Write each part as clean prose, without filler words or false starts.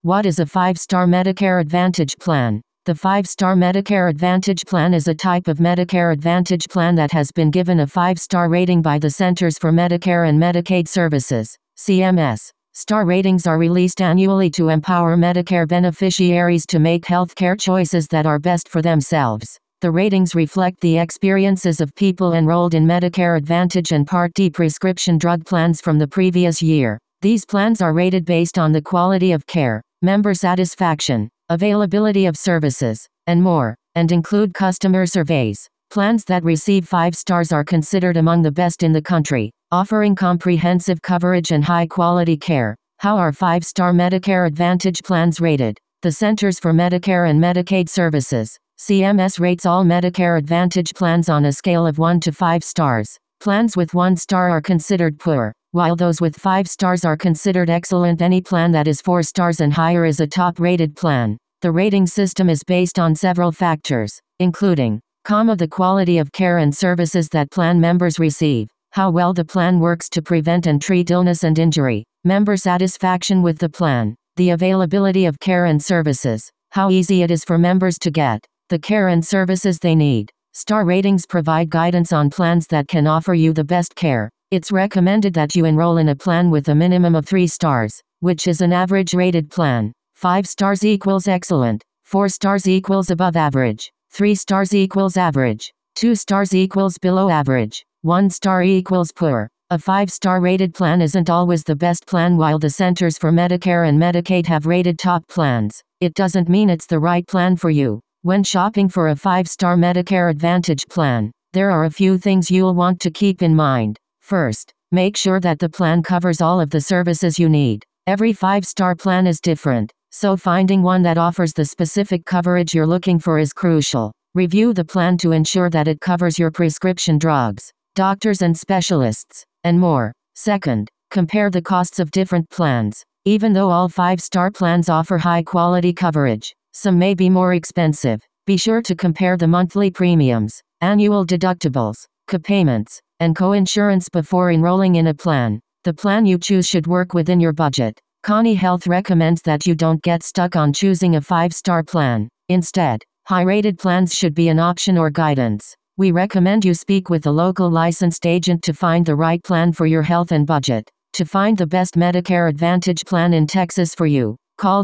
What is a 5-star Medicare Advantage plan? The 5-star Medicare Advantage plan is a type of Medicare Advantage plan that has been given a 5-star rating by the Centers for Medicare and Medicaid Services, CMS. Star ratings are released annually to empower Medicare beneficiaries to make healthcare choices that are best for themselves. The ratings reflect the experiences of people enrolled in Medicare Advantage and Part D prescription drug plans from the previous year. These plans are rated based on the quality of care, member satisfaction, availability of services, and more, and include customer surveys. Plans that receive 5 stars are considered among the best in the country, offering comprehensive coverage and high-quality care. How are 5-star Medicare Advantage plans rated? The Centers for Medicare and Medicaid Services, CMS, rates all Medicare Advantage plans on a scale of 1 to 5 stars. Plans with 1 star are considered poor, while those with 5 stars are considered excellent. Any plan that is 4 stars and higher is a top-rated plan. The rating system is based on several factors, including the quality of care and services that plan members receive, how well the plan works to prevent and treat illness and injury, member satisfaction with the plan, the availability of care and services, how easy it is for members to get the care and services they need. Star ratings provide guidance on plans that can offer you the best care. It's recommended that you enroll in a plan with a minimum of 3 stars, which is an average rated plan. 5 stars equals excellent, 4 stars equals above average, 3 stars equals average, 2 stars equals below average, 1 star equals poor. A 5-star rated plan isn't always the best plan. While the Centers for Medicare and Medicaid have rated top plans, it doesn't mean it's the right plan for you. When shopping for a 5-star Medicare Advantage plan, there are a few things you'll want to keep in mind. First, make sure that the plan covers all of the services you need. Every 5-star plan is different, so finding one that offers the specific coverage you're looking for is crucial. Review the plan to ensure that it covers your prescription drugs, doctors and specialists, and more. Second, compare the costs of different plans. Even though all 5-star plans offer high-quality coverage, some may be more expensive. Be sure to compare the monthly premiums, annual deductibles, copayments, and co-insurance before enrolling in a plan. The plan you choose should work within your budget. Connie Health recommends that you don't get stuck on choosing a 5-star plan. Instead, high-rated plans should be an option or guidance. We recommend you speak with a local licensed agent to find the right plan for your health and budget. To find the best Medicare Advantage plan in Texas for you, call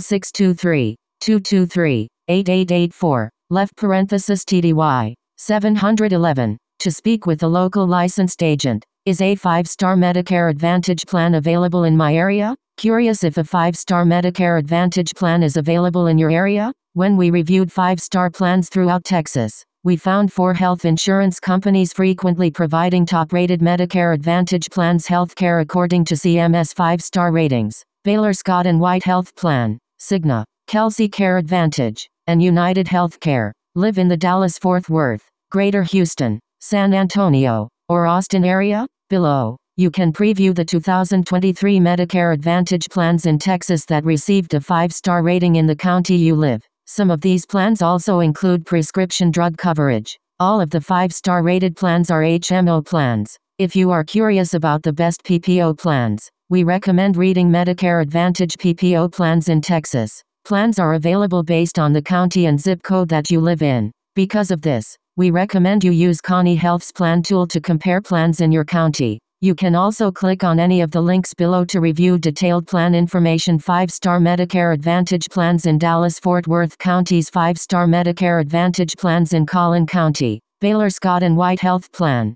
623-223-8884, TDY, 711, to speak with a local licensed agent. Is a 5-star Medicare Advantage plan available in my area? Curious if a 5-star Medicare Advantage plan is available in your area? When we reviewed 5-star plans throughout Texas, we found 4 health insurance companies frequently providing top-rated Medicare Advantage plans. Healthcare according to CMS 5-star ratings: Baylor Scott & White Health Plan, Cigna, Kelsey Care Advantage, and United Healthcare. Live in the Dallas-Fort Worth, Greater Houston, San Antonio, or Austin area? Below, you can preview the 2023 Medicare Advantage plans in Texas that received a 5-star rating in the county you live. Some of these plans also include prescription drug coverage. All of the 5-star rated plans are HMO plans. If you are curious about the best PPO plans, we recommend reading Medicare Advantage PPO plans in Texas. Plans are available based on the county and zip code that you live in. Because of this, we recommend you use Connie Health's plan tool to compare plans in your county. You can also click on any of the links below to review detailed plan information. 5-star Medicare Advantage plans in Dallas-Fort Worth County's 5-star Medicare Advantage plans in Collin County. Baylor Scott & White Health Plan,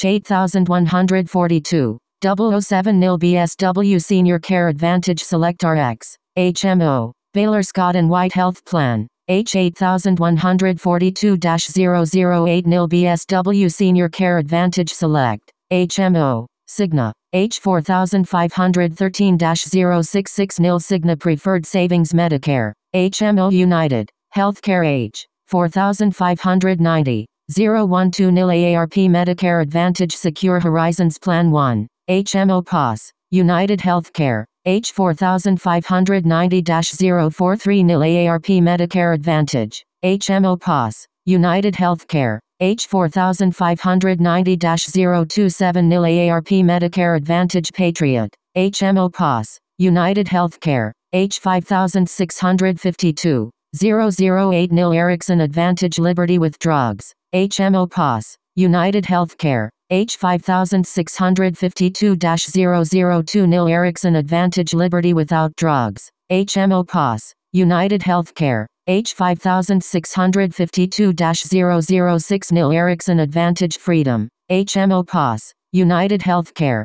H8142, 007 NIL BSW Senior Care Advantage Select RX, HMO. Baylor Scott & White Health Plan, H8142-008 NIL BSW Senior Care Advantage Select, HMO. Cigna, H4513-066 NIL Cigna Preferred Savings Medicare, HMO. United Healthcare H4590, 012 NIL AARP Medicare Advantage Secure Horizons Plan 1, HMO POS. United Healthcare, H4590-043 NIL AARP Medicare Advantage, HMO POS. United Healthcare, H4590-027 NIL AARP Medicare Advantage Patriot, HMO POS. United Healthcare, H5652, 008 nil Ericsson Advantage Liberty with Drugs, HMO POS, United Healthcare, H5652-002 nil Ericsson Advantage Liberty without Drugs, HMO POS, United Healthcare, H5652-006 nil Ericsson Advantage Freedom, HMO POS, United Healthcare,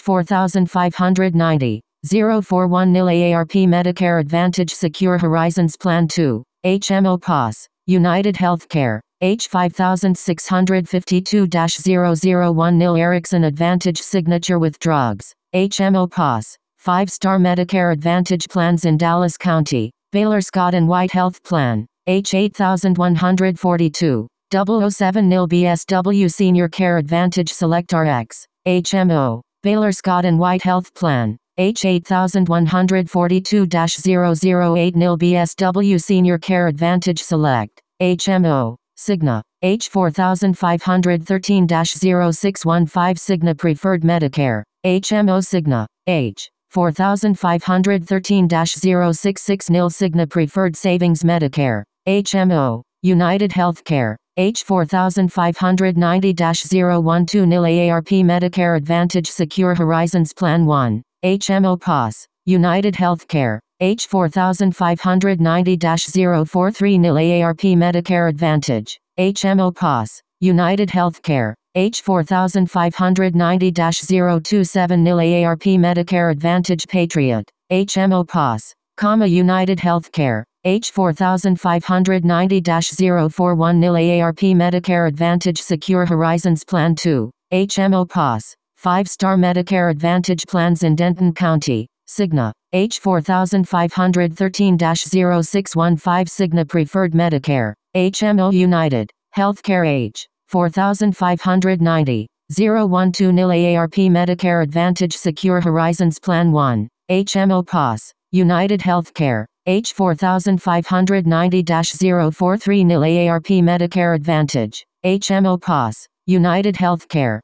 H4590, 041 nil AARP Medicare Advantage Secure Horizons Plan 2, HMO POS, United Healthcare, H5652-001 nil Ericsson Advantage Signature with Drugs, HMO POS, 5-star Medicare Advantage Plans in Dallas County, Baylor Scott & White Health Plan, H8142, 007 nil BSW Senior Care Advantage Select RX, HMO, Baylor Scott & White Health Plan, H8142-008 nil BSW Senior Care Advantage Select, HMO, Cigna, H4513-0615 Cigna Preferred Medicare, HMO Cigna, H4513-066 nil Cigna Preferred Savings Medicare, HMO, United Healthcare, H4590-012 nil AARP Medicare Advantage Secure Horizons Plan 1, HMO POS, United Healthcare, H4590-043 nil AARP Medicare Advantage, HMO POS, United Healthcare, H4590-027 nil AARP Medicare Advantage Patriot, HMO POS, United Healthcare, H4590-041 nil AARP Medicare Advantage Secure Horizons Plan 2, HMO POS, 5-star Medicare Advantage Plans in Denton County, Cigna, H4513-0615 Cigna Preferred Medicare, HMO United Healthcare H4590, 012 nil AARP Medicare Advantage Secure Horizons Plan 1, HMO POS, United Healthcare, H4590-043 nil AARP Medicare Advantage, HMO POS, United Healthcare,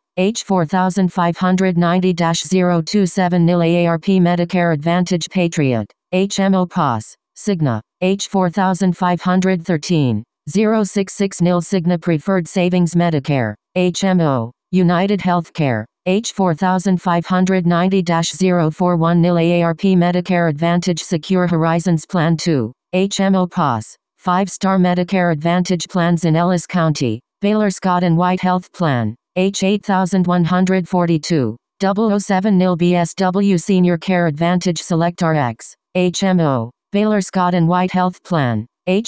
H4590-027 nil AARP Medicare Advantage Patriot, HMO POS, Cigna, H4513, 066 nil Cigna Preferred Savings Medicare, HMO, United Healthcare, H4590-041 nil AARP Medicare Advantage Secure Horizons Plan 2, HMO POS, 5-star Medicare Advantage Plans in Ellis County, Baylor Scott & White Health Plan, H8142, 007 nil BSW Senior Care Advantage Select RX, HMO, Baylor Scott & White Health Plan,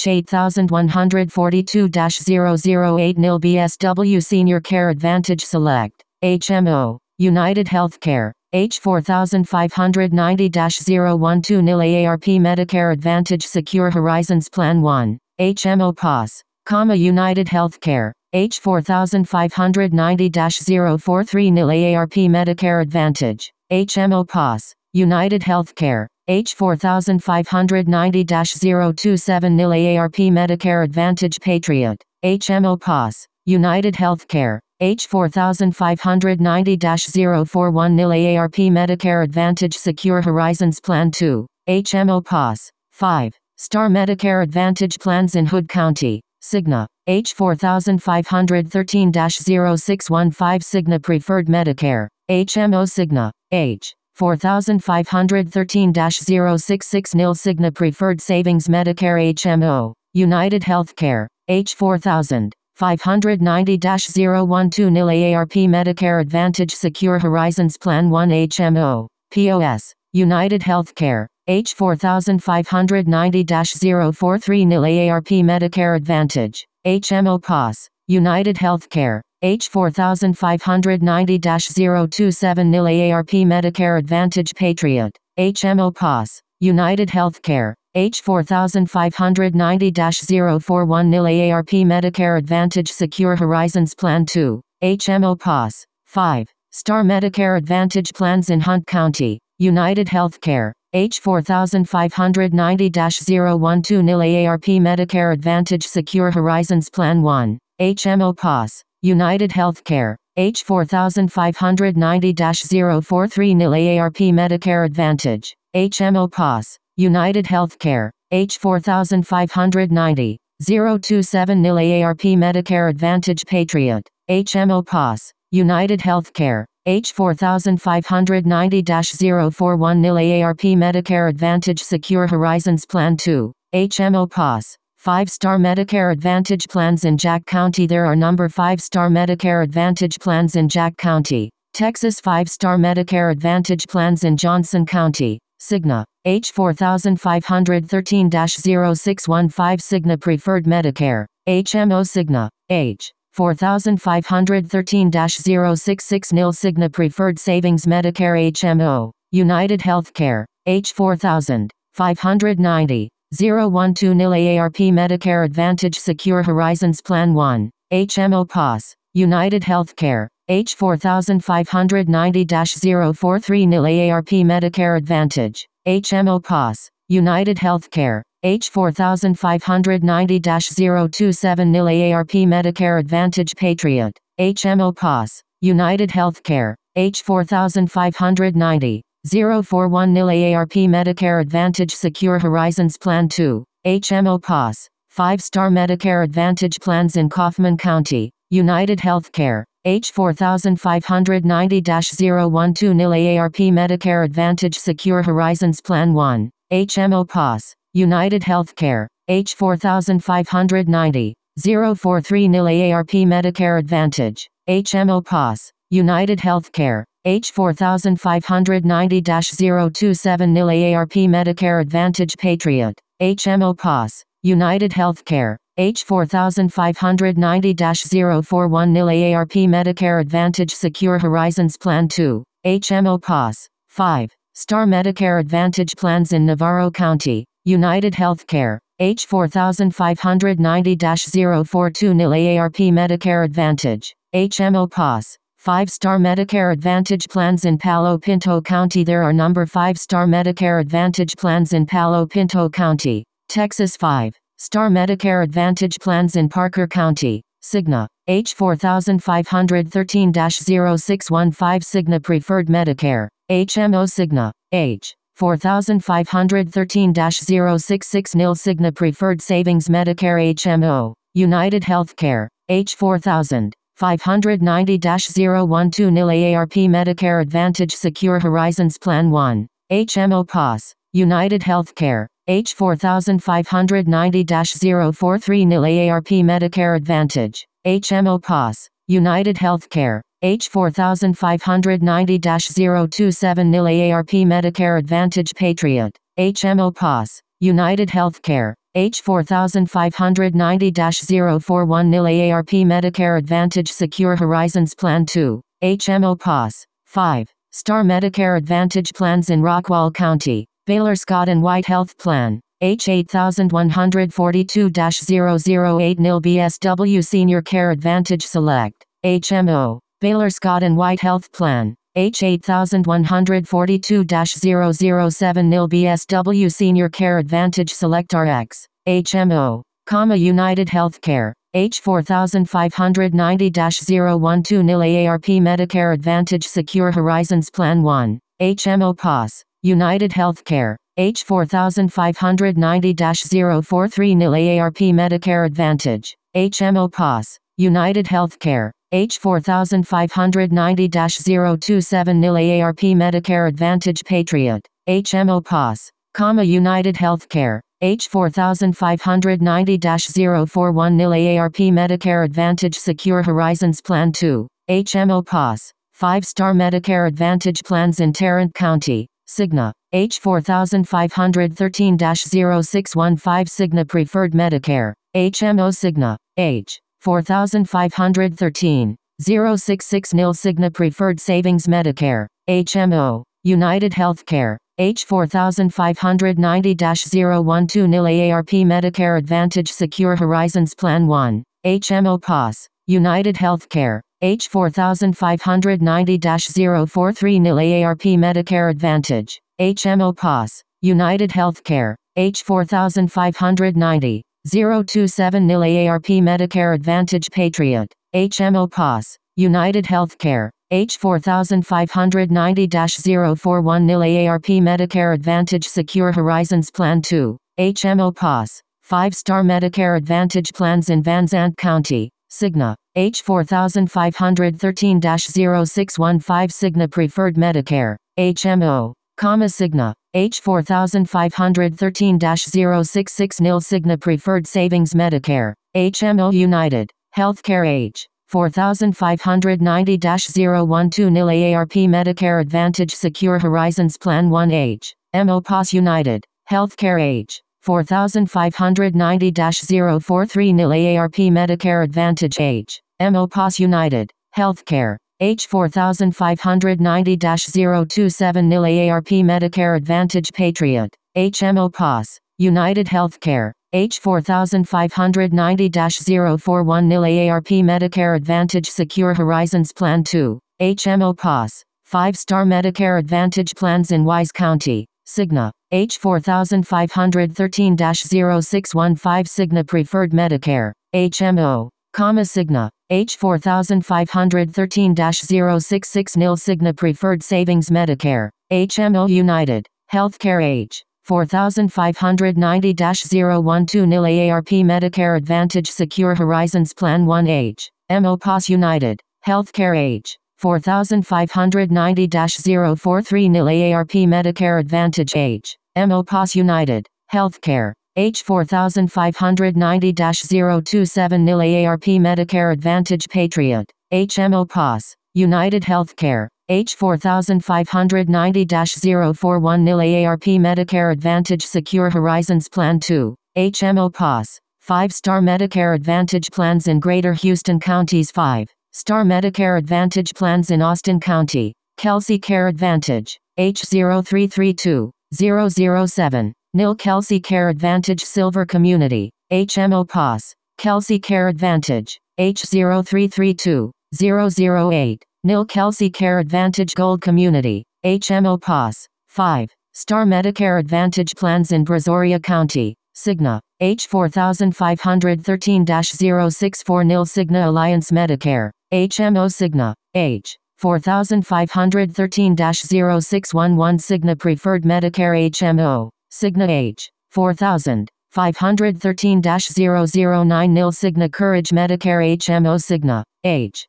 H8142-008 nil BSW Senior Care Advantage Select, HMO, United Healthcare, H4590-012 nil AARP Medicare Advantage Secure Horizons Plan 1, HMO POS, United Healthcare, H4590-043 nil AARP Medicare Advantage, HMO POS, United Healthcare, H4590-027 nil AARP Medicare Advantage Patriot, HMO POS, United Healthcare, H4590-041 nil AARP Medicare Advantage Secure Horizons Plan 2, HMO POS, 5-star Medicare Advantage Plans in Hood County, Cigna, H4513-0615 Cigna Preferred Medicare, HMO Cigna, H4513-066 nil Cigna Preferred Savings Medicare HMO, United Healthcare, H4590-012 nil AARP Medicare Advantage Secure Horizons Plan 1 HMO, POS, United Healthcare, H4590-043 nil AARP Medicare Advantage, HMO POS, United Healthcare, H4590-027 nil AARP Medicare Advantage Patriot, HMO POS, United Healthcare, H4590-041 nil AARP Medicare Advantage Secure Horizons Plan 2, HMO POS, 5-star Medicare Advantage Plans in Hunt County, United Healthcare, H4590-012 nil AARP Medicare Advantage Secure Horizons Plan 1, HMO POS, United Healthcare, H4590-043 nil AARP Medicare Advantage, HMO POS, United Healthcare, H4590, 027 nil AARP Medicare Advantage Patriot, HMO POS, United Healthcare, H4590-041 nil AARP Medicare Advantage Secure Horizons Plan 2, HMO POS. 5-star Medicare Advantage plans in Jack County. There are number 5-star Medicare Advantage plans in Jack County, Texas. 5-star Medicare Advantage plans in Johnson County, Cigna, H4513-0615 Cigna Preferred Medicare, HMO Cigna, H4513-066 nil Cigna Preferred Savings Medicare HMO, United Healthcare, H4590. 012 nil AARP Medicare Advantage Secure Horizons Plan 1, HMO POS, United Healthcare, H4590-043 nil AARP Medicare Advantage, HMO POS, United Healthcare, H4590-027 nil AARP Medicare Advantage Patriot, HMO POS, United Healthcare, H4590. 041 nil AARP Medicare Advantage Secure Horizons Plan 2, HMO POS, 5-star Medicare Advantage plans in Kaufman County, United Healthcare, H4590-012 nil AARP Medicare Advantage Secure Horizons Plan 1, HMO POS, United Healthcare, H4590, 043 nil AARP Medicare Advantage, HMO POS, United Healthcare, H4590-027 nil AARP Medicare Advantage Patriot, HMO POS, United Healthcare, H4590-041 nil AARP Medicare Advantage Secure Horizons Plan 2, HMO POS, 5-star Medicare Advantage plans in Navarro County, United Healthcare, H4590-042 nil AARP Medicare Advantage, HMO POS. 5-star Medicare Advantage plans in Palo Pinto County. There are number 5-star Medicare Advantage plans in Palo Pinto County, Texas. 5-star Medicare Advantage plans in Parker County, Cigna, H4513-0615 Cigna Preferred Medicare, HMO Cigna, H4513-066 nil Cigna Preferred Savings Medicare HMO, United Healthcare, H4590-012 nil AARP Medicare Advantage Secure Horizons Plan 1, HMO POS, United Healthcare, H4590-043 nil AARP Medicare Advantage, HMO POS, United Healthcare, H4590-027 nil AARP Medicare Advantage Patriot, HMO POS, United Healthcare, H4590-041 nil AARP Medicare Advantage Secure Horizons Plan 2, HMO POS, 5-star Medicare Advantage plans in Rockwall County, Baylor Scott & White Health Plan, H8142-008 nil BSW Senior Care Advantage Select, HMO, Baylor Scott & White Health Plan, H8142-007 nil BSW Senior Care Advantage Select RX, HMO, United Healthcare, H4590-012 nil AARP Medicare Advantage Secure Horizons Plan 1, HMO POS, United Healthcare, H4590-043 nil AARP Medicare Advantage, HMO POS, United Healthcare, H4590-027 nil AARP Medicare Advantage Patriot, HMO POS, United Healthcare, H4590-041 nil AARP Medicare Advantage Secure Horizons Plan 2, HMO POS, 5-star Medicare Advantage plans in Tarrant County, Cigna, H4513-0615 Cigna Preferred Medicare, HMO Cigna, H4513-066 nil Cigna Preferred Savings Medicare, HMO, United Healthcare, H4590-012 nil AARP Medicare Advantage Secure Horizons Plan 1, HMO POS, United Healthcare, H4590-043 nil AARP Medicare Advantage, HMO POS, United Healthcare, H4590-027 nil AARP Medicare Advantage Patriot, HMO POS, United Healthcare, H4590-041 nil AARP Medicare Advantage Secure Horizons Plan 2, HMO POS, 5-star Medicare Advantage plans in Van Zandt County, Cigna, H4513-0615 Cigna Preferred Medicare, HMO, Cigna, H4513-066 nil Cigna Preferred Savings Medicare, HMO United, Healthcare H. 4590-012 nil AARP Medicare Advantage Secure Horizons Plan 1H, MO POS United, Healthcare H. 4590-043 nil AARP Medicare Advantage H, MO POS United, Healthcare, H. 4590-027 nil AARP Medicare Advantage Patriot, HMO POS, United Healthcare, H. 4590-041 nil AARP Medicare Advantage Secure Horizons Plan 2, HMO POS, 5-star Medicare Advantage plans in Wise County, Cigna, H. 4513-0615 Cigna Preferred Medicare, HMO, Cigna, H. 4513-066 nil Cigna Preferred Savings Medicare, HMO United, Healthcare H. 4590-012 nil AARP Medicare Advantage Secure Horizons Plan 1H, MO POS United, Healthcare H. 4590-043 nil AARP Medicare Advantage H, MO POS United, Healthcare, H. 4590-027 nil AARP Medicare Advantage Patriot, HMO POS, United Healthcare, H. 4590-041 nil AARP Medicare Advantage Secure Horizons Plan 2, HMO POS, 5-star Medicare Advantage plans in Greater Houston County's 5-star Medicare Advantage plans in Austin County, Kelsey Care Advantage, H0332-007, nil Kelsey Care Advantage Silver Community, HMO POS, Kelsey Care Advantage, H0332-008, nil Kelsey Care Advantage Gold Community, HMO POS, 5-star Medicare Advantage plans in Brazoria County, Cigna, H. 4513-064 nil Cigna Alliance Medicare, HMO Cigna, H. 4513-0611 Cigna Preferred Medicare HMO, Cigna H. 4513-009 nil Cigna Courage Medicare HMO Cigna, H.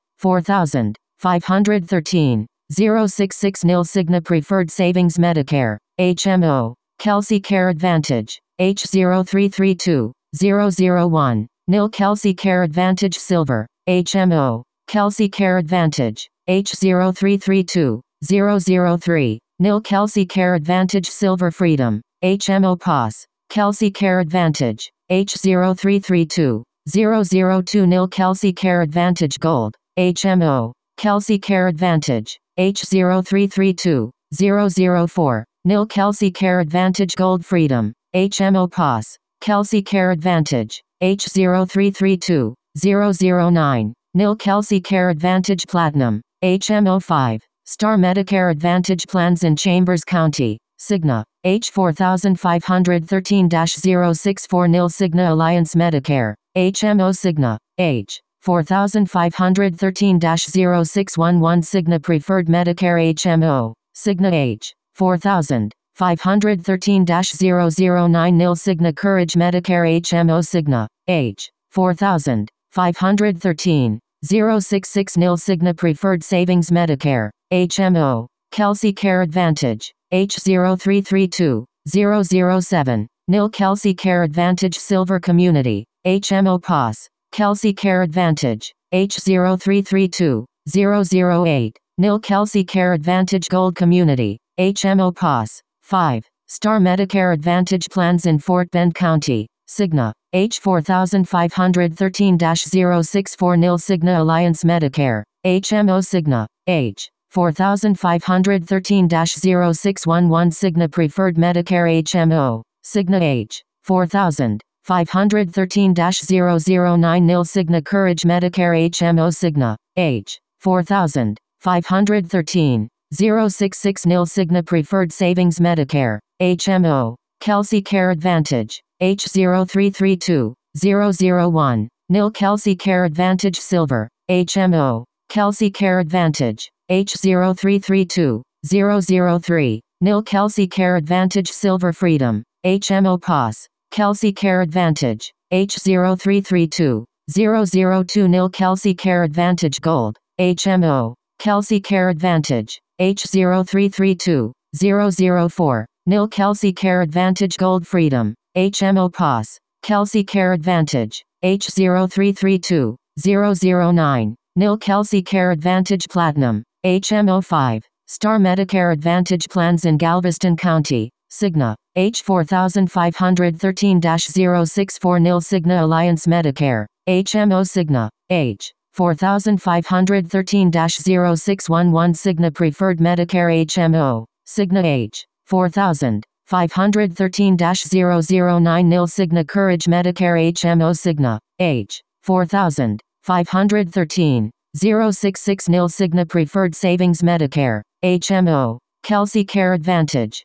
4513-066 nil Cigna Preferred Savings Medicare, HMO, Kelsey Care Advantage, H0332-001, nil Kelsey Care Advantage Silver, HMO, Kelsey Care Advantage, H0332-003, nil Kelsey Care Advantage Silver Freedom, HMO POS, Kelsey Care Advantage, H0332-002 nil Kelsey Care Advantage Gold, HMO, Kelsey Care Advantage, H0332-004, nil Kelsey Care Advantage Gold Freedom, HMO POS, Kelsey Care Advantage, H0332-009, nil Kelsey Care Advantage Platinum, HMO 5-star Medicare Advantage plans in Chambers County, Cigna, H. 4513-064 nil Cigna Alliance Medicare, HMO Cigna, H. 4513-0611 Cigna Preferred Medicare HMO, Cigna H. 4513-009 nil Cigna Courage Medicare HMO Cigna, H. 4513-066 nil Cigna Preferred Savings Medicare, HMO, Kelsey Care Advantage, H0332-007, nil Kelsey Care Advantage Silver Community, HMO POS, Kelsey Care Advantage, H0332-008, nil Kelsey Care Advantage Gold Community, HMO POS, 5-star Medicare Advantage plans in Fort Bend County, Cigna, H. 4513-064 nil Cigna Alliance Medicare, HMO Cigna, H. 4513-0611 Cigna Preferred Medicare HMO, Cigna H. 4513-009 nil Cigna Courage Medicare HMO Cigna, H. 4513-066 nil Cigna Preferred Savings Medicare, HMO, Kelsey Care Advantage, H0332-001, nil Kelsey Care Advantage Silver, HMO, Kelsey Care Advantage, H0332-003, nil Kelsey Care Advantage Silver Freedom, HMO POS, Kelsey Care Advantage, H0332-002 nil Kelsey Care Advantage Gold, HMO, Kelsey Care Advantage, H0332-004, nil Kelsey Care Advantage Gold Freedom, HMO POS, Kelsey Care Advantage, H0332-009, nil Kelsey Care Advantage Platinum, HMO 5, Star Medicare Advantage Plans in Galveston County, Cigna, H4513-064 nil Cigna Alliance Medicare, HMO Cigna, H4513-0611 Cigna Preferred Medicare HMO, Cigna H4513-009 nil Cigna Courage Medicare HMO Cigna, H4513-066 nil Cigna Preferred Savings Medicare, HMO, Kelsey Care Advantage,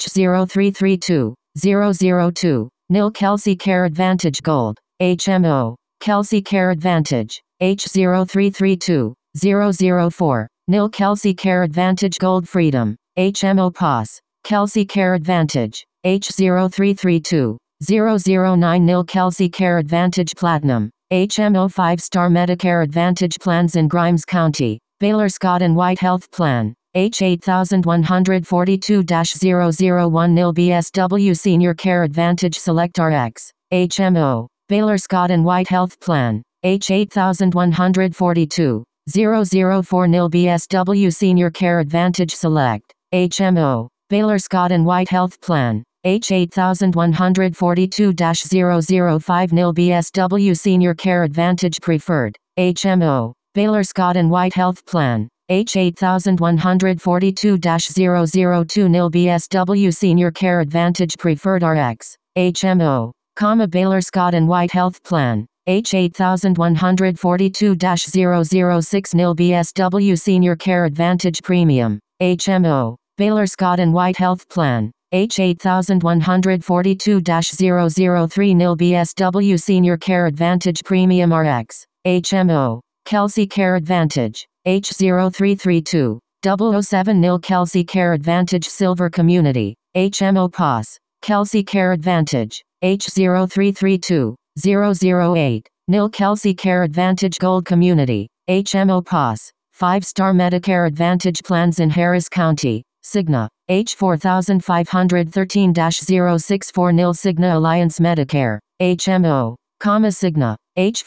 H0332-002, nil Kelsey Care Advantage Gold, HMO, Kelsey Care Advantage, H0332-004, nil Kelsey Care Advantage Gold Freedom, HMO POS, Kelsey Care Advantage, H0332-009 nil Kelsey Care Advantage Platinum, HMO 5-Star Medicare Advantage Plans in Grimes County, Baylor Scott & White Health Plan, H8142-001 nil BSW Senior Care Advantage Select RX, HMO, Baylor Scott & White Health Plan, H8142-004 nil BSW Senior Care Advantage Select, HMO, Baylor Scott & White Health Plan, H8142-005 nil BSW Senior Care Advantage Preferred, HMO, Baylor Scott & White Health Plan, H8142-002 nil BSW Senior Care Advantage Preferred RX, HMO, Baylor Scott & White Health Plan, H8142-006 nil BSW Senior Care Advantage Premium, HMO, Baylor Scott & White Health Plan, H8142-003 nil BSW Senior Care Advantage Premium RX, HMO, Kelsey Care Advantage, H0332-007 nil Kelsey Care Advantage Silver Community, HMO POS, Kelsey Care Advantage, H0332-008, nil Kelsey Care Advantage Gold Community, HMO POS, 5-Star Medicare Advantage Plans in Harris County, Cigna, H4513-064 nil Cigna Alliance Medicare, HMO, Cigna,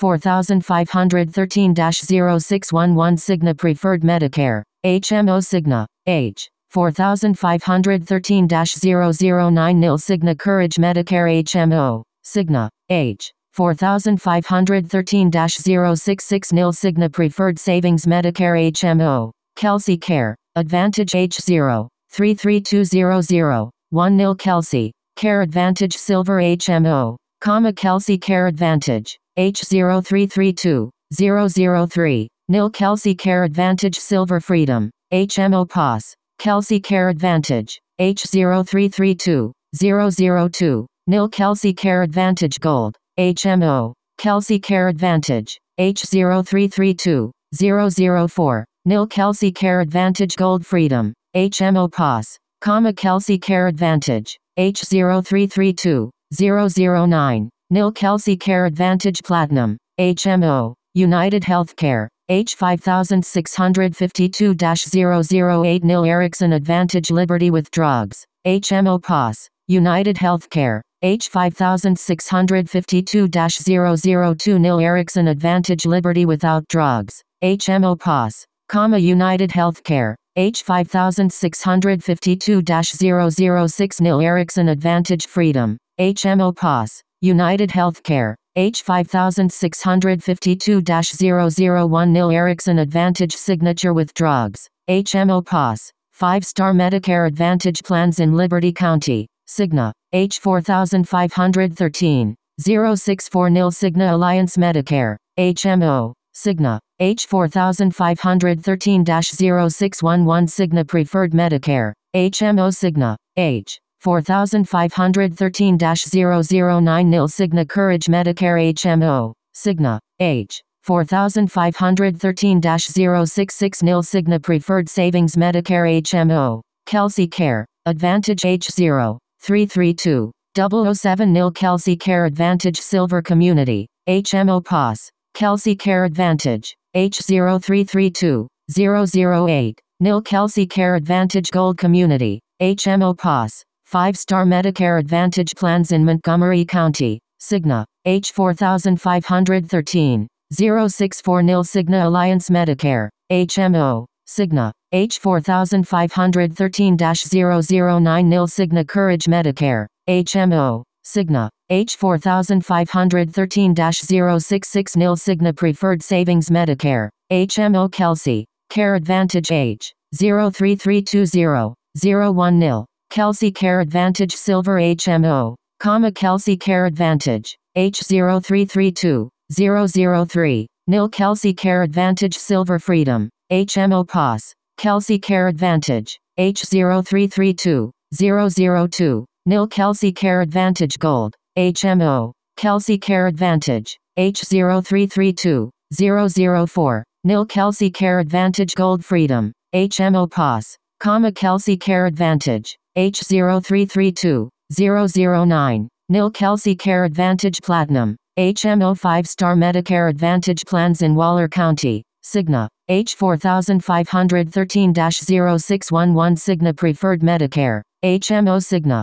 H4513-0611 Cigna Preferred Medicare, HMO Cigna, H4513-009 nil Cigna Courage Medicare HMO, Cigna, H4513-066 nil Cigna Preferred Savings Medicare HMO, Kelsey Care Advantage H033200, 1 nil Kelsey Care Advantage Silver HMO, Kelsey Care Advantage, H0332-003, nil Kelsey Care Advantage Silver Freedom, HMO POS, Kelsey Care Advantage, H0332-002, nil Kelsey Care Advantage Gold, HMO, Kelsey Care Advantage, H0332-004, nil Kelsey Care Advantage Gold Freedom, HMO POS, Kelsey Care Advantage, H0332-009, nil Kelsey Care Advantage Platinum, HMO, United Healthcare, H5652-008 nil Erickson Advantage Liberty with Drugs, HMO POS, United Healthcare, H5652-002 nil Erickson Advantage Liberty Without Drugs, HMO POS, United Healthcare, H5652-006 nil Erickson Advantage Freedom, HMO POS, United Healthcare, H5652-001 nil Erickson Advantage Signature with Drugs, HMO POS, 5-Star Medicare Advantage Plans in Liberty County, Cigna, H4513-064 nil Cigna Alliance Medicare, HMO, Cigna, H4513-0611 Cigna Preferred Medicare, HMO Cigna, H4513-009 nil Cigna Courage Medicare HMO, Cigna, 4513-066 nil Cigna Preferred Savings Medicare HMO, Kelsey Care, Advantage H0332, 007 nil Kelsey Care Advantage Silver Community, HMO POS, Kelsey Care Advantage, H0332, 008, nil Kelsey Care Advantage Gold Community, HMO POS, 5-star Medicare Advantage plans in Montgomery County, Cigna, H4513, 064 nil Cigna Alliance Medicare, HMO, Cigna, H4513-009 nil Cigna Courage Medicare, HMO, Cigna, H4513-066 nil Cigna Preferred Savings Medicare, HMO Kelsey, Care Advantage H03320, 01 nil, Kelsey Care Advantage Silver HMO, Kelsey Care Advantage, H0332, 003, nil Kelsey Care Advantage Silver Freedom, HMO POS, Kelsey Care Advantage, H0332, 002, nil Kelsey Care Advantage Gold, HMO, Kelsey Care Advantage, H0332, 004, nil Kelsey Care Advantage Gold Freedom, HMO POS, Kelsey Care Advantage, H0332, 009, nil Kelsey Care Advantage Platinum, HMO 5-star Medicare Advantage plans in Waller County, Cigna, H4513-0611 Cigna Preferred Medicare, HMO Cigna,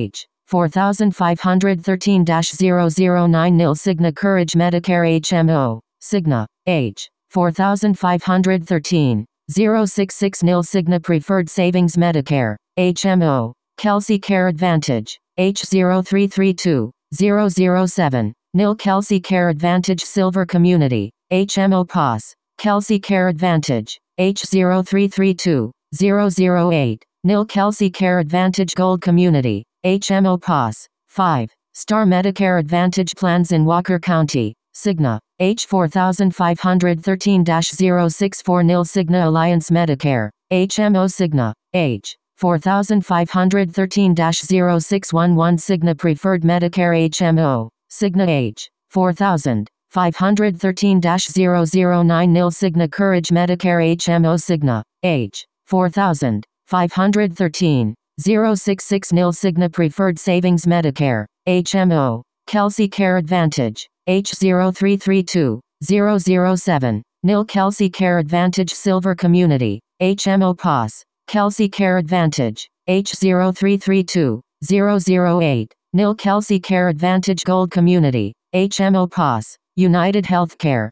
H4513-009 nil Cigna Courage Medicare HMO, Cigna, H4513-066 nil Cigna Preferred Savings Medicare, HMO, Kelsey Care Advantage, H0332, 007, nil Kelsey Care Advantage Silver Community, HMO POS, Kelsey Care Advantage, H0332, 008, nil Kelsey Care Advantage Gold Community, HMO POS, 5-star Medicare Advantage plans in Walker County, Cigna, H4513-064 nil Cigna Alliance Medicare, HMO Cigna, H4513-0611 Cigna Preferred Medicare HMO, Cigna H4513-009 nil Cigna Courage Medicare HMO Cigna, H4513-066 nil Cigna Preferred Savings Medicare, HMO, Kelsey Care Advantage, H0332, 007, nil Kelsey Care Advantage Silver Community, HMO POS, Kelsey Care Advantage, H0332, 008, nil Kelsey Care Advantage Gold Community, HMO POS, United Healthcare,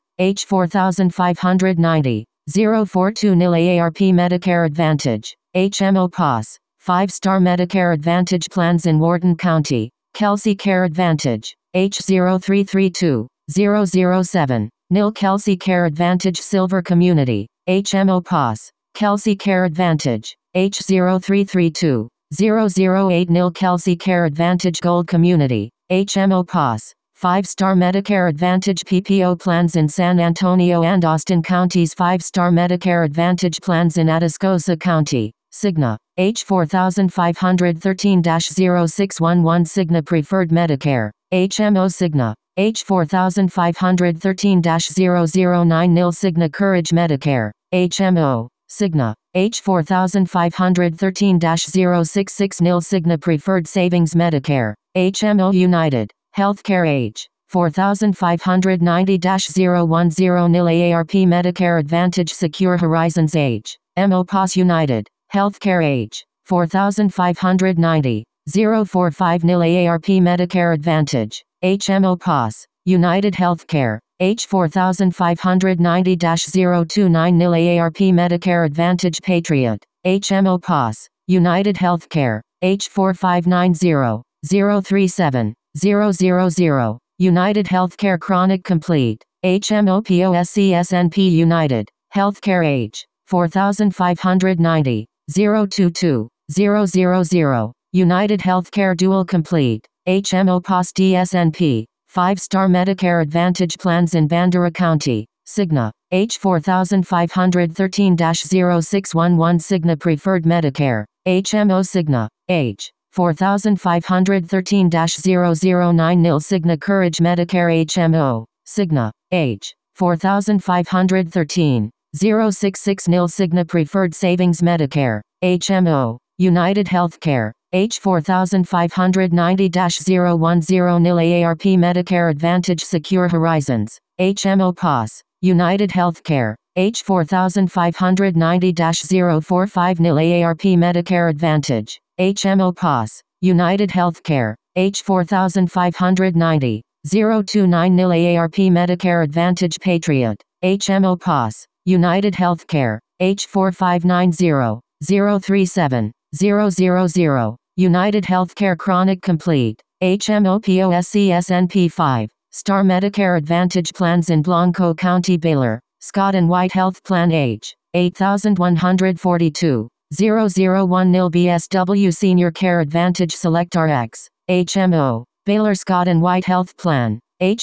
H4590, 042 nil AARP Medicare Advantage, HMO POS, 5-star Medicare Advantage plans in Wharton County, Kelsey Care Advantage, H0332, 007, nil Kelsey Care Advantage Silver Community, HMO POS, Kelsey Care Advantage, H0332, 008 nil Kelsey Care Advantage Gold Community, HMO POS, 5-star Medicare Advantage PPO plans in San Antonio and Austin Counties 5-star Medicare Advantage plans in Atascosa County, Cigna, H4513-0611 Cigna Preferred Medicare, HMO Cigna, H4513-009 nil Cigna Courage Medicare, HMO, Cigna, H4513-066 nil Cigna Preferred Savings Medicare, HMO United Healthcare H4590-010 nil AARP Medicare Advantage Secure Horizons HMO POS United Healthcare H4590-045 nil AARP Medicare Advantage, HMO POS, United Healthcare, H4590-029 nil AARP Medicare Advantage Patriot, HMO POS, United Healthcare, H4590-037, 000, United Healthcare Chronic Complete, HMO POSCSNP United Healthcare H4590, 022, 000, United Healthcare Dual Complete, HMO POS DSNP, 5-star Medicare Advantage plans in Bandera County, Cigna, H4513-0611 Cigna Preferred Medicare, HMO Cigna, H4513-009 nil Cigna Courage Medicare HMO, Cigna, 4513, 066 nil Cigna Preferred Savings Medicare, HMO, United Healthcare, H4590-010 nil AARP Medicare Advantage Secure Horizons, HMO POS, United Healthcare, H4590-045 nil AARP Medicare Advantage, HMO POS, United Healthcare, H4590, 029 nil AARP Medicare Advantage Patriot, HMO POS, United Healthcare, H4590, 037, 000, United Healthcare Chronic Complete, HMO POSCSNP 5, Star Medicare Advantage Plans in Blanco County, Baylor, Scott and White Health Plan H, 8142, 001 nil BSW Senior Care Advantage Select RX, HMO, Baylor Scott and White Health Plan,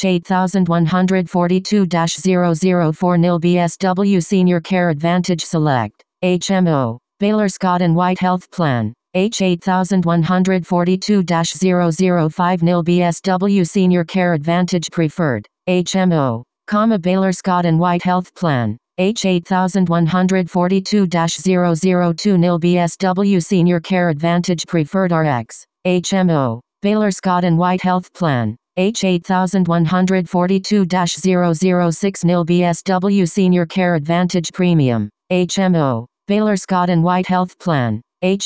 H8142-004 nil BSW Senior Care Advantage Select, HMO, Baylor Scott and White Health Plan, H8142-005 nil BSW Senior Care Advantage Preferred, HMO, Baylor Scott and White Health Plan, H8142-002 nil BSW Senior Care Advantage Preferred RX, HMO, Baylor Scott and White Health Plan, H8142-006 nil BSW Senior Care Advantage Premium, HMO, Baylor Scott and White Health Plan,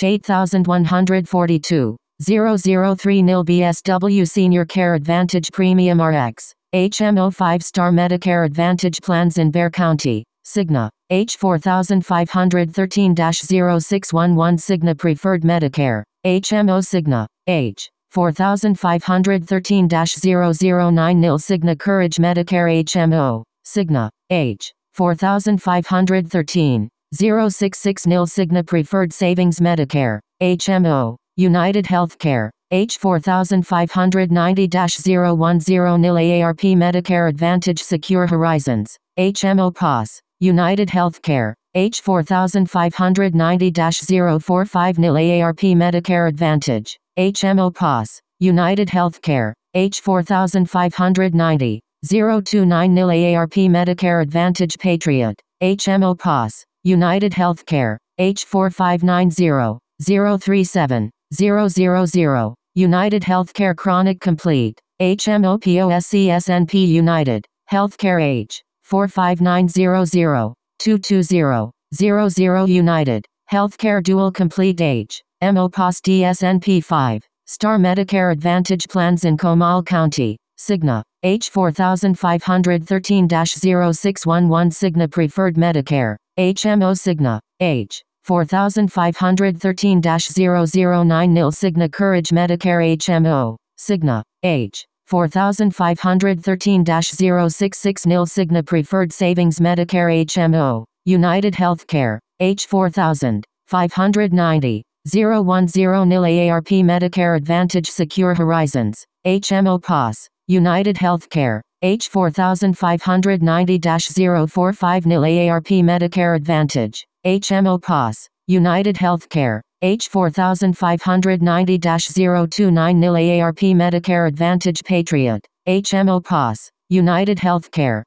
H8142, 003 nil BSW Senior Care Advantage Premium RX, HMO 5-Star Medicare Advantage Plans in Bexar County, Cigna, H4513-0611 Cigna Preferred Medicare, HMO Cigna, H4513-009 nil Cigna Courage Medicare HMO, Cigna, H4513, 066 nil Cigna Preferred Savings Medicare, HMO, United Healthcare, H4590-010 nil AARP Medicare Advantage Secure Horizons, HMO POS, United Healthcare, H4590-045 nil AARP Medicare Advantage, HMO POS, United Healthcare, H4590, 029 nil AARP Medicare Advantage Patriot, HMO POS, United Healthcare, H4590, 037, 000, United Healthcare Chronic Complete, HMO POSCSNP United, Healthcare H, 45900, 220, 00 United, Healthcare Dual Complete H, MO POS DSNP 5, Star Medicare Advantage Plans in Comal County, Cigna, H4513-0611 Cigna Preferred Medicare, HMO Cigna, H, 4513-009 nil Cigna Courage Medicare HMO, Cigna, H, 4513-066 nil Cigna Preferred Savings Medicare HMO, United Healthcare, H4590, 010 nil AARP Medicare Advantage Secure Horizons, HMO POS, United Healthcare, H4590-045 nil AARP Medicare Advantage, HMO POS, United Healthcare, H4590-029 nil AARP Medicare Advantage Patriot, HMO POS, United Healthcare,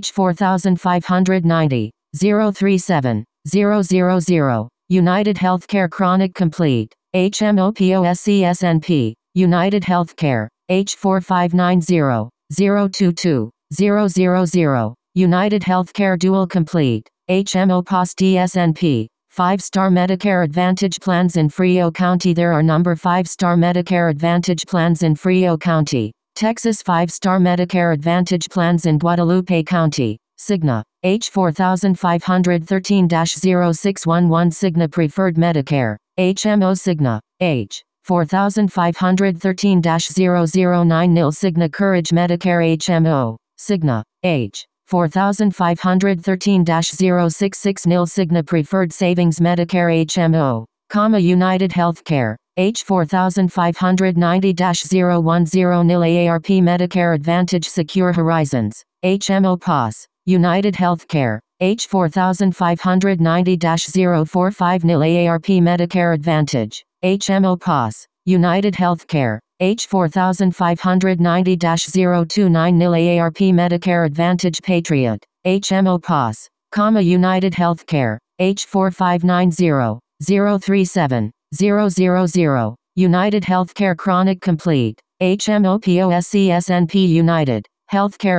H4590, 037, 000, United Healthcare Chronic Complete, HMO POSCSNP, United Healthcare, H4590, 022, 000, United Healthcare Dual Complete, HMO POS DSNP, 5-Star Medicare Advantage Plans in Frio County. There are number 5-Star Medicare Advantage Plans in Frio County, Texas. 5-Star Medicare Advantage Plans in Guadalupe County, Cigna, H4513-0611 Cigna Preferred Medicare, HMO Cigna, H, 4513-009 nil Cigna Courage Medicare HMO, Cigna, H, 4513-066 nil Cigna Preferred Savings Medicare HMO, United Healthcare, H4590-010 nil AARP Medicare Advantage Secure Horizons, HMO POS, United Healthcare, H4590-045 nil AARP Medicare Advantage, HMO POS, United Healthcare, H4590-029 nil AARP Medicare Advantage Patriot, HMO POS, United Healthcare, H4590-037-000, United Healthcare Chronic Complete, HMO POSCSNP United Healthcare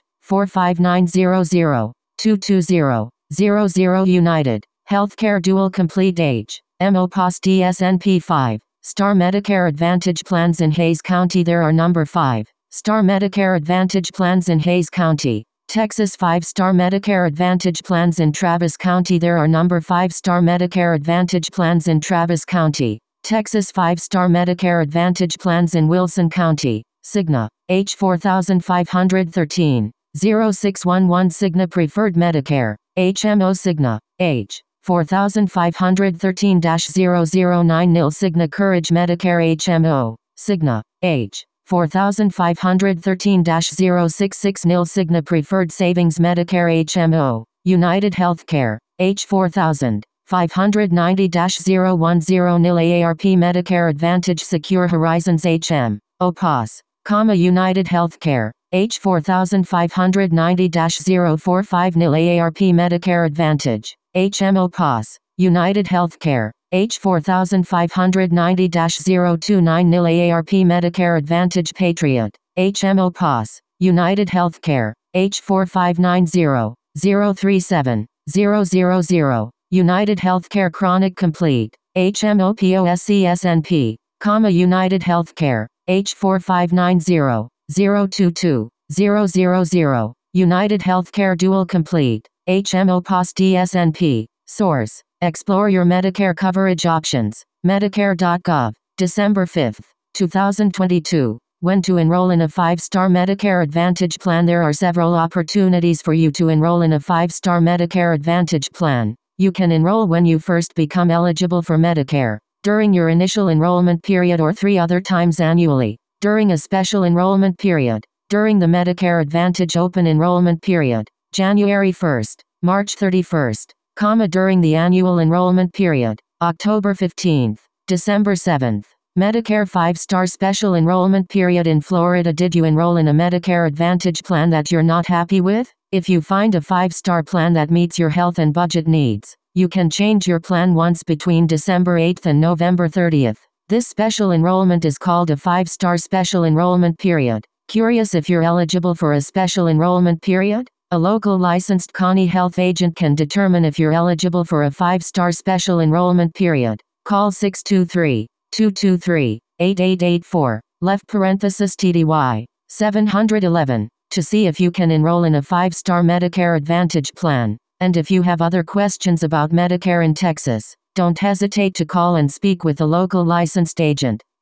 H45900-220-000 United Healthcare Dual Complete HMO POS DSNP 5 Star Medicare Advantage Plans in Hays County. There are number 5 Star Medicare Advantage Plans in Hays County, Texas. 5-star Medicare Advantage Plans in Travis County. There are number 5-star Medicare Advantage Plans in Travis County, Texas. 5-star Medicare Advantage Plans in Wilson County, Cigna, H4513-0611 Cigna Preferred Medicare, HMO Cigna, H4513-009 nil Cigna Courage Medicare HMO, Cigna, H4513-066 nil Cigna Preferred Savings Medicare HMO, United Healthcare, H4590-010 nil AARP Medicare Advantage Secure Horizons HM, OPOS, United Healthcare, H4590-045 nil AARP Medicare Advantage, HMO POS, United Healthcare, H4590-029 nil AARP Medicare Advantage Patriot, HMO POS, United Healthcare, H4590-037-000, United Healthcare Chronic Complete, HMO POSCSNP, United Healthcare, H4590-022-000, United Healthcare Dual Complete, HMO POS DSNP, Source, Explore Your Medicare Coverage Options, Medicare.gov, December 5, 2022. When to enroll in a 5-star Medicare Advantage Plan. There are several opportunities for you to enroll in a 5-star Medicare Advantage Plan. You can enroll when you first become eligible for Medicare, during your initial enrollment period, or 3 other times annually, during a special enrollment period, during the Medicare Advantage Open Enrollment Period, January 1st, March 31st, during the annual enrollment period, October 15th, December 7th. Medicare 5-star Special Enrollment Period in Florida. Did you enroll in a Medicare Advantage plan that you're not happy with? If you find a 5-star plan that meets your health and budget needs, you can change your plan once between December 8th and November 30th. This special enrollment is called a 5-star Special Enrollment Period. Curious if you're eligible for a special enrollment period? A local licensed Connie Health agent can determine if you're eligible for a 5-star Special Enrollment Period. Call 623-223-8884, left parenthesis TDY, 711, to see if you can enroll in a 5-star Medicare Advantage plan. And if you have other questions about Medicare in Texas, don't hesitate to call and speak with a local licensed agent.